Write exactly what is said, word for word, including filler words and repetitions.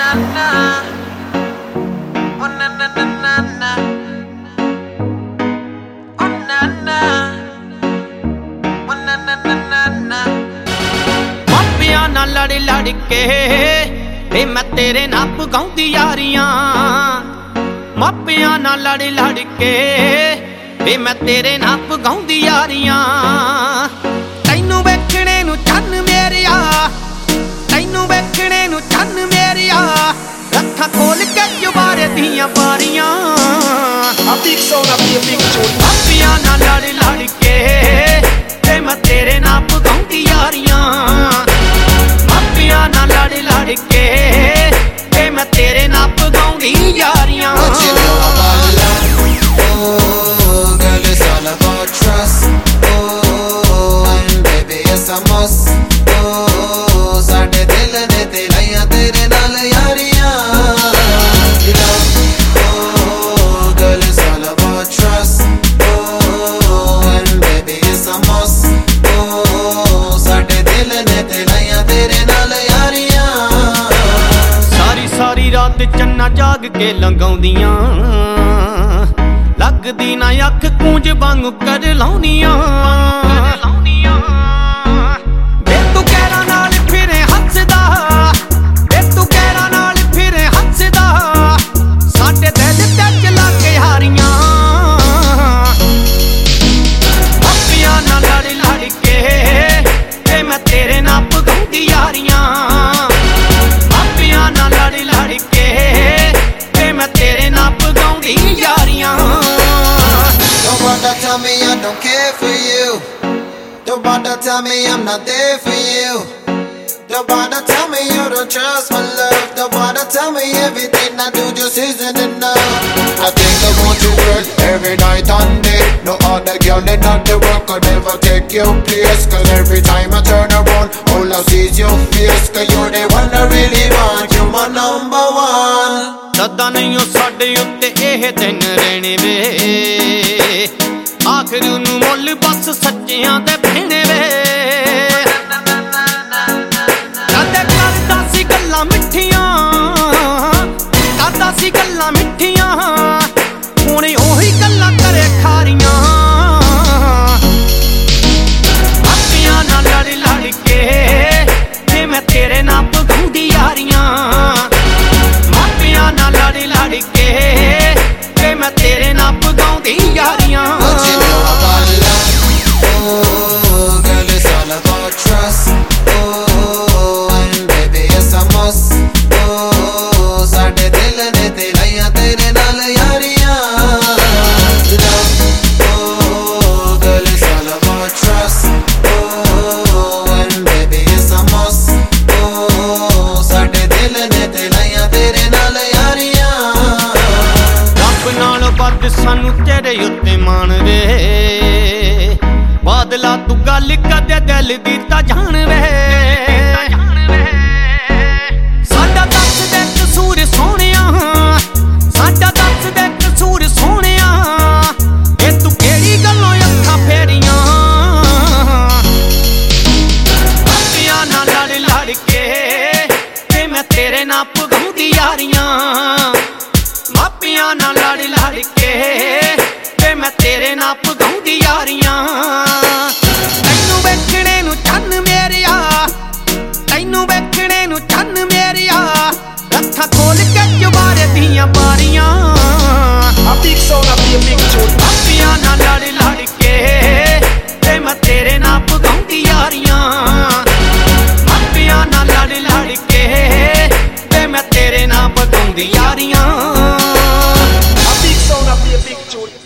मापिया ना लड़ लड़ के वे मैं तेरे नाल पगाउंदी यारियां, मापिया ना लड़ लड़ के वे मैं तेरे नाल पगाउंदी यारियां। तैनू वेखणे नू चन्न मेरिया, तैनू वेखणे नू चन्न मेरिया, रखा खोल के जुबारे दियां बारियां। मापिया ना लड़ लड़ के वे मैं तेरे नाल पगाउंदी यारियां, मापिया ना लड़ लड़ के वे मैं तेरे नाल पगाउंदी यारियां। रात चन्ना जाग के लंगाउंदियां, लगदी ना अख कूंज वांग कर लाउंदियां। वे तू कहरा नाल फिरे हसदा, वे तू कहरा नाल फिरे हसदा, साडे दिल ते चला के हारियां। मापिया ना लड़ लड़ के वे मैं तेरे नाल पगाउंदी यारियां, मापिया ना लड़ लड़ के वे मैं तेरे नाल पगाउंदी Yaariyan. Don't wanna tell me I don't care for you, don't wanna tell me I'm not there for you, don't wanna tell me you don't trust my love, don't wanna tell me everything I do just isn't enough. I think I want you girl every night and day, no other girl in all the world could ever take your place. Cause every time I turn around all I see is your face, cause you're the one I really want, you're my number one. सदा नहीं हो साडे उत्ते एह दिन रहने वे, आखिर नू मुल बस सच्चियां ते भेणे वे। कदे करदा सी गल्लां मिठियां, करदा सी गल्लां मिठियां, हुण ओही गल्लां करे खारियां। मापिया ना लड़ लड़ के वे मैं तेरे नाल पगाउंदी यारियां, मापिया ना लड़ लड़ के वे मैं तेरे नाल पगाउंदी यारियां। सानू तेरे उत्ते मान वे, बादला तू गल कदे दिल दी तां जान वे। साडा दस दे कसूर सोहणिया, साडा दस दे कसूर सोहणिया, ए तू केड़ी गल्लों अखां फेरियां। मापिया ना लड़ लड़ के ते मैं तेरे नाल पगाउंदी यारियां, मापिया ना लड़ लड़ के वे मैं तेरे नाल पगाउंदी यारियां। तैनू वेखणे नू चन्न मेरिया, तैनू वेखणे नू चन्न मेरिया, रखा खोल के जुबारे दियां बारियां। मापिया ना लड़ लड़ के वे मैं तेरे नाल पगाउंदी यारियां, मापिया ना लड़ लड़ के वे मैं तेरे नाल पगाउंदी Yaariyan. Big sound, I be a big tune.